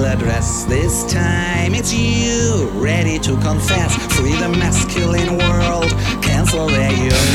address this time. It's you, ready to confess. Free the masculine world, cancel their